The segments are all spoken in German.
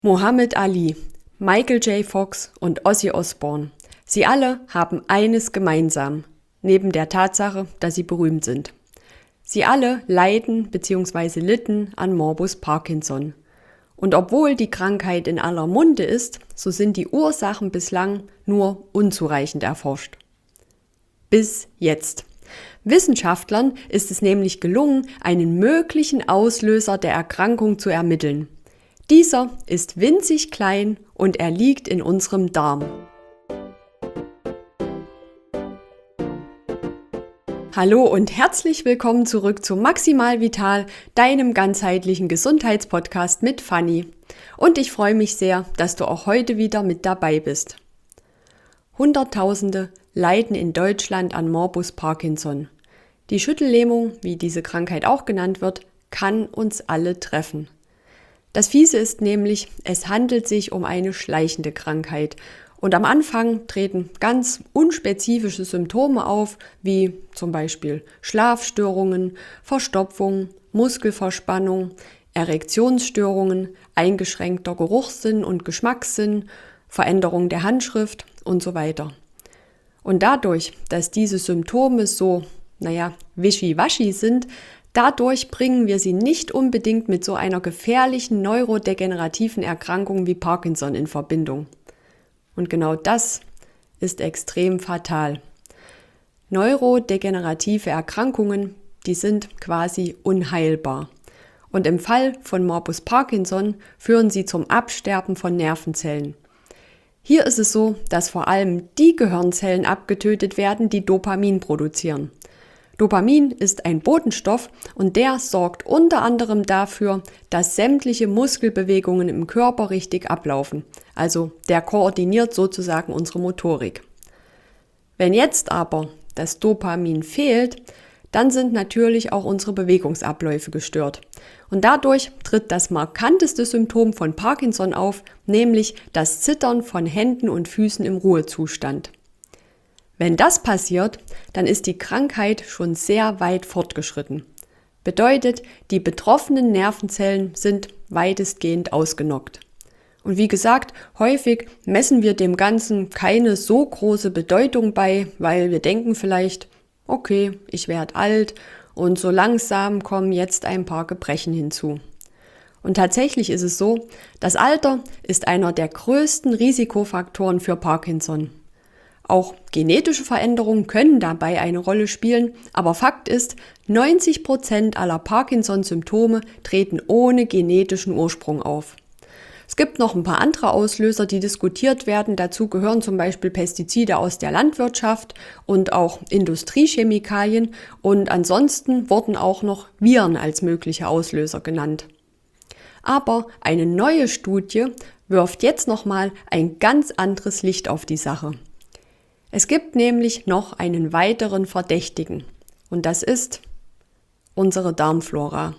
Muhammad Ali, Michael J. Fox und Ozzy Osbourne. Sie alle haben eines gemeinsam, neben der Tatsache, dass sie berühmt sind. Sie alle leiden bzw. litten an Morbus Parkinson. Und obwohl die Krankheit in aller Munde ist, so sind die Ursachen bislang nur unzureichend erforscht. Bis jetzt. Wissenschaftlern ist es nämlich gelungen, einen möglichen Auslöser der Erkrankung zu ermitteln. Dieser ist winzig klein und er liegt in unserem Darm. Hallo und herzlich willkommen zurück zu Maximal Vital, deinem ganzheitlichen Gesundheitspodcast mit Fanny. Und ich freue mich sehr, dass du auch heute wieder mit dabei bist. Hunderttausende leiden in Deutschland an Morbus Parkinson. Die Schüttellähmung, wie diese Krankheit auch genannt wird, kann uns alle treffen. Das Fiese ist nämlich, es handelt sich um eine schleichende Krankheit. Und am Anfang treten ganz unspezifische Symptome auf, wie zum Beispiel Schlafstörungen, Verstopfung, Muskelverspannung, Erektionsstörungen, eingeschränkter Geruchssinn und Geschmackssinn, Veränderung der Handschrift und so weiter. Und dadurch, dass diese Symptome so, wischiwaschi sind, dadurch bringen wir sie nicht unbedingt mit so einer gefährlichen neurodegenerativen Erkrankung wie Parkinson in Verbindung. Und genau das ist extrem fatal. Neurodegenerative Erkrankungen, die sind quasi unheilbar. Und im Fall von Morbus Parkinson führen sie zum Absterben von Nervenzellen. Hier ist es so, dass vor allem die Gehirnzellen abgetötet werden, die Dopamin produzieren. Dopamin ist ein Botenstoff und der sorgt unter anderem dafür, dass sämtliche Muskelbewegungen im Körper richtig ablaufen. Also der koordiniert sozusagen unsere Motorik. Wenn jetzt aber das Dopamin fehlt, dann sind natürlich auch unsere Bewegungsabläufe gestört. Und dadurch tritt das markanteste Symptom von Parkinson auf, nämlich das Zittern von Händen und Füßen im Ruhezustand. Wenn das passiert, dann ist die Krankheit schon sehr weit fortgeschritten. Bedeutet, die betroffenen Nervenzellen sind weitestgehend ausgenockt. Und wie gesagt, häufig messen wir dem Ganzen keine so große Bedeutung bei, weil wir denken vielleicht, okay, ich werde alt und so langsam kommen jetzt ein paar Gebrechen hinzu. Und tatsächlich ist es so, das Alter ist einer der größten Risikofaktoren für Parkinson. Auch genetische Veränderungen können dabei eine Rolle spielen, aber Fakt ist, 90% aller Parkinson-Symptome treten ohne genetischen Ursprung auf. Es gibt noch ein paar andere Auslöser, die diskutiert werden. Dazu gehören zum Beispiel Pestizide aus der Landwirtschaft und auch Industriechemikalien. Und ansonsten wurden auch noch Viren als mögliche Auslöser genannt. Aber eine neue Studie wirft jetzt nochmal ein ganz anderes Licht auf die Sache. Es gibt nämlich noch einen weiteren Verdächtigen und das ist unsere Darmflora.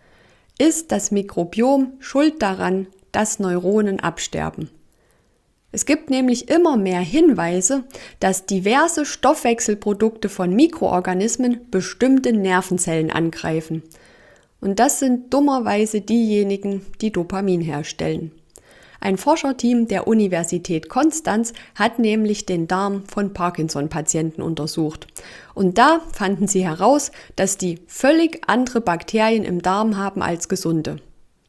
Ist das Mikrobiom schuld daran, dass Neuronen absterben? Es gibt nämlich immer mehr Hinweise, dass diverse Stoffwechselprodukte von Mikroorganismen bestimmte Nervenzellen angreifen. Und das sind dummerweise diejenigen, die Dopamin herstellen. Ein Forscherteam der Universität Konstanz hat nämlich den Darm von Parkinson-Patienten untersucht. Und da fanden sie heraus, dass die völlig andere Bakterien im Darm haben als gesunde.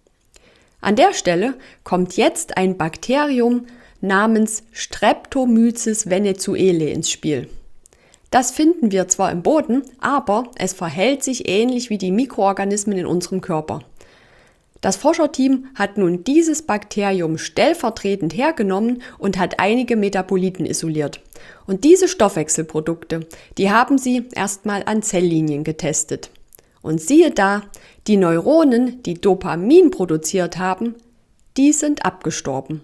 An der Stelle kommt jetzt ein Bakterium namens Streptomyces venezuelae ins Spiel. Das finden wir zwar im Boden, aber es verhält sich ähnlich wie die Mikroorganismen in unserem Körper. Das Forscherteam hat nun dieses Bakterium stellvertretend hergenommen und hat einige Metaboliten isoliert. Und diese Stoffwechselprodukte, die haben sie erstmal an Zelllinien getestet. Und siehe da, die Neuronen, die Dopamin produziert haben, die sind abgestorben.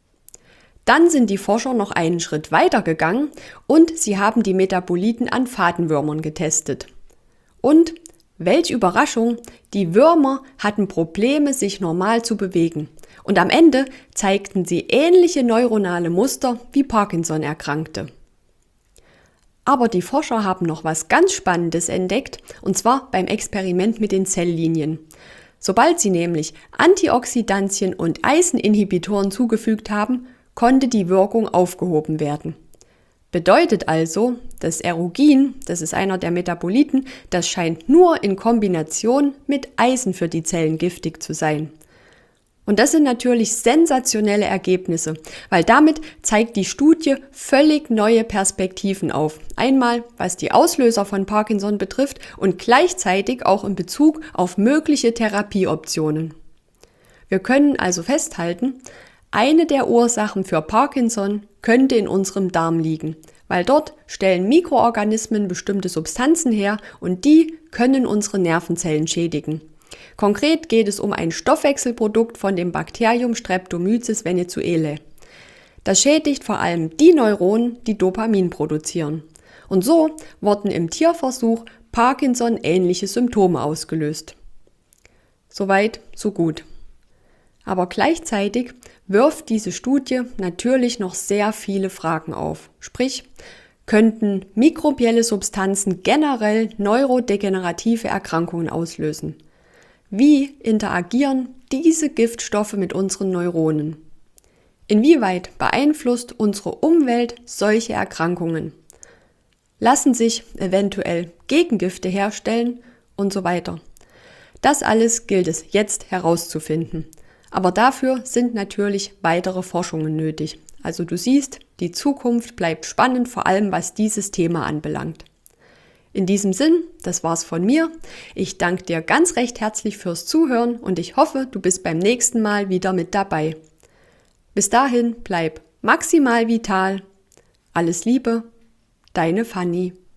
Dann sind die Forscher noch einen Schritt weiter gegangen und sie haben die Metaboliten an Fadenwürmern getestet. Und welch Überraschung, die Würmer hatten Probleme, sich normal zu bewegen. Und am Ende zeigten sie ähnliche neuronale Muster wie Parkinson-Erkrankte. Aber die Forscher haben noch was ganz Spannendes entdeckt, und zwar beim Experiment mit den Zelllinien. Sobald sie nämlich Antioxidantien und Eiseninhibitoren zugefügt haben, konnte die Wirkung aufgehoben werden. Bedeutet also, das Erugin, das ist einer der Metaboliten, das scheint nur in Kombination mit Eisen für die Zellen giftig zu sein. Und das sind natürlich sensationelle Ergebnisse, weil damit zeigt die Studie völlig neue Perspektiven auf. Einmal, was die Auslöser von Parkinson betrifft und gleichzeitig auch in Bezug auf mögliche Therapieoptionen. Wir können also festhalten, eine der Ursachen für Parkinson könnte in unserem Darm liegen, weil dort stellen Mikroorganismen bestimmte Substanzen her und die können unsere Nervenzellen schädigen. Konkret geht es um ein Stoffwechselprodukt von dem Bakterium Streptomyces venezuelae. Das schädigt vor allem die Neuronen, die Dopamin produzieren. Und so wurden im Tierversuch Parkinson-ähnliche Symptome ausgelöst. Soweit, so gut. Aber gleichzeitig wirft diese Studie natürlich noch sehr viele Fragen auf. Sprich, könnten mikrobielle Substanzen generell neurodegenerative Erkrankungen auslösen? Wie interagieren diese Giftstoffe mit unseren Neuronen? Inwieweit beeinflusst unsere Umwelt solche Erkrankungen? Lassen sich eventuell Gegengifte herstellen und so weiter? Das alles gilt es jetzt herauszufinden. Aber dafür sind natürlich weitere Forschungen nötig. Also du siehst, die Zukunft bleibt spannend, vor allem was dieses Thema anbelangt. In diesem Sinn, das war's von mir. Ich danke dir ganz recht herzlich fürs Zuhören und ich hoffe, du bist beim nächsten Mal wieder mit dabei. Bis dahin, bleib maximal vital. Alles Liebe, deine Fanny.